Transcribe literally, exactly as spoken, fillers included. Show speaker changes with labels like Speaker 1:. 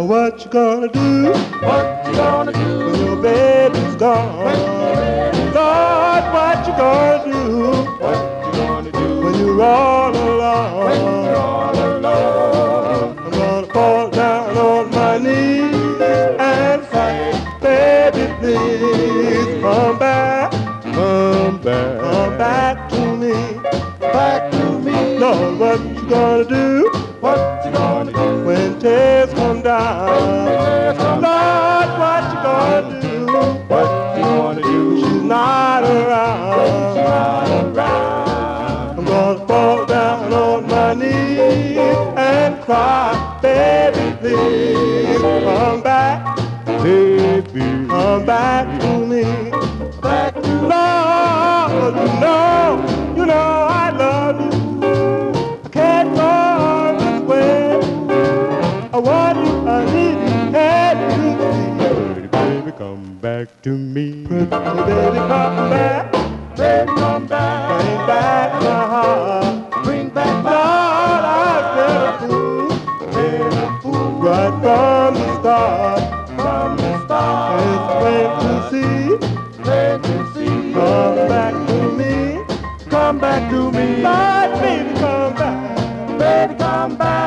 Speaker 1: what you gonna do?
Speaker 2: What you gonna do
Speaker 1: when your baby's gone? Lord, what you gonna do?
Speaker 2: What you gonna do
Speaker 1: when you're all alone?
Speaker 2: when you're all alone?
Speaker 1: I'm gonna fall down on my knees and say, baby, please come back,
Speaker 2: Come back,
Speaker 1: come back to me.
Speaker 2: back to me.
Speaker 1: Lord, what you gonna do
Speaker 2: What you gonna do
Speaker 1: when tears come down?
Speaker 2: tears come
Speaker 1: Lord, what you gonna do?
Speaker 2: What you gonna do
Speaker 1: She's not around.
Speaker 2: not around?
Speaker 1: I'm gonna fall down on my knees and cry, baby, please come back,
Speaker 2: Baby,
Speaker 1: come back to me.
Speaker 2: back to
Speaker 1: Lord, you know, you know I love you. I can't go on this way. I want you, I need you, can't you see?
Speaker 2: Baby, baby, come back to me.
Speaker 1: Baby, come back,
Speaker 2: Baby, come back.
Speaker 1: bring back my heart.
Speaker 2: Bring back
Speaker 1: Lord,
Speaker 2: my
Speaker 1: I've been a fool,
Speaker 2: been a fool
Speaker 1: right from the start.
Speaker 2: from the start.
Speaker 1: It's plain to see,
Speaker 2: Plain to see.
Speaker 1: come back to me.
Speaker 2: Come back to me.
Speaker 1: Lord, baby, come back.
Speaker 2: Baby, come back.